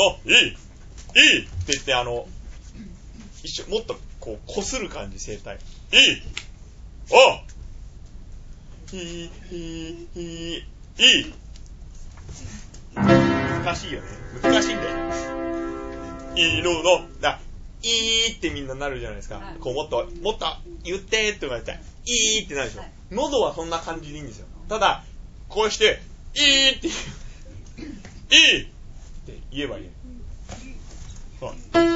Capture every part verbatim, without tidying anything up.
の、いい、いいって言って、あの、一緒、もっとこう、こする感じ、声帯。いい、おいい、いい、いい、いい。難しいよね。難しいんだよ。犬の、だ、いいってみんななるじゃないですか。はい、こうもっと、もっと言ってって言われて、いいってなるでしょ。はい、喉はそんな感じでいいんですよ。ただ、こうして、いいって言う、いいって言えばいい。そう。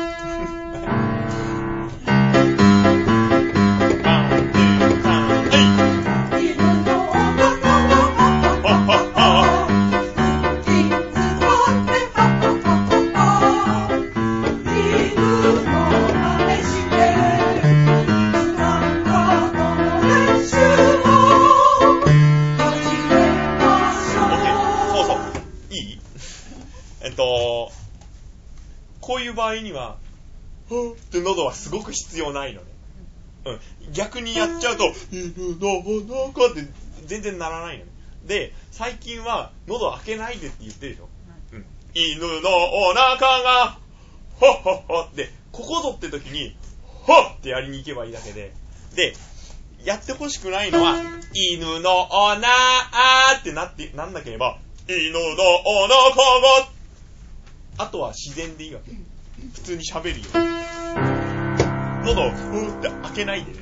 こういう場合には、はぁって喉はすごく必要ないのね。うん。逆にやっちゃうと、犬のお腹って全然ならないのね。で、最近は喉開けないでって言ってるでしょ。うん。犬のお腹が、ほっほっほって、ここぞって時に、ほっってやりに行けばいいだけで。で、やってほしくないのは、犬のおなーってなって、なんなければ、犬のお腹が、あとは自然でいいわけ。普通に喋るよ。喉をふーって開けないでね。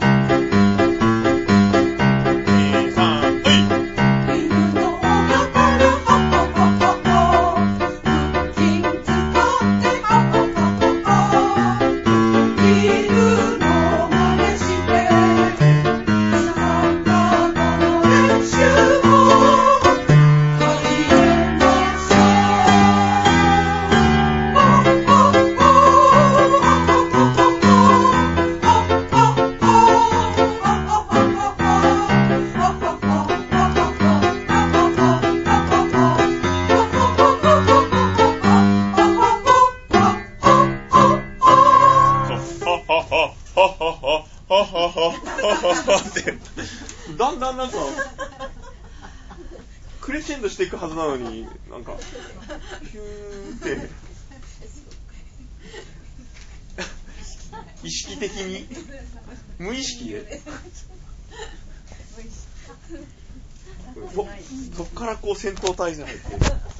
だんだんなんかクレッシェンドしていくはずなのに、なんかヒューって意識的に無意識でそ, そっからこう戦闘態勢に入って